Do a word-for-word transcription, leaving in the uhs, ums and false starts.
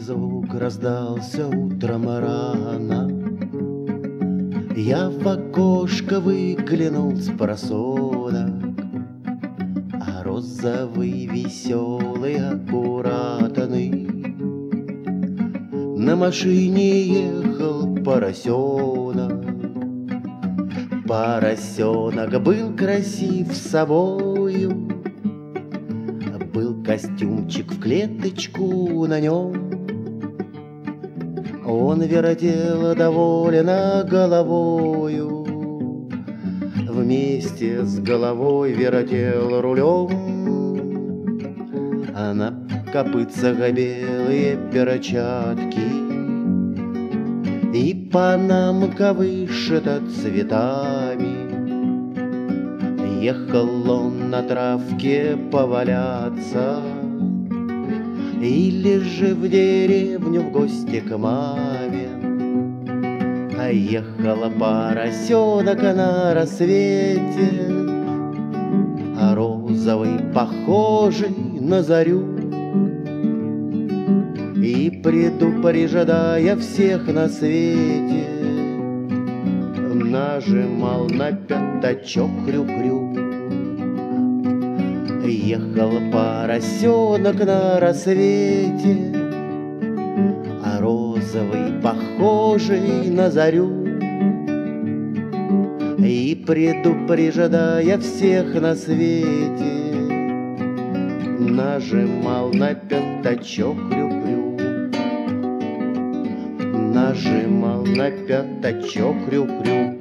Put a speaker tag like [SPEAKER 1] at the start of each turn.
[SPEAKER 1] звук раздался утром рано. Я в окошко выглянул с просонок, а розовый, веселый, аккуратный на машине ехал поросенок. Поросенок был красив собою, был костюмчик в клеточку на нем. Он вертел довольно головою, вместе с головой вертел рулем, а на копытцах белые перчатки и панамка вышита цветами. Ехал он на травке поваляться или же в деревню в гости к маме. А ехала поросенок на рассвете, а розовый, похожий на зарю, и предупреждая всех на свете, нажимал на пятачок крю-крю. Ехал поросенок на рассвете, а розовый, похожий на зарю, и предупреждая всех на свете, нажимал на пятачок крю-крю. Нажимал на пятачок крю-крю.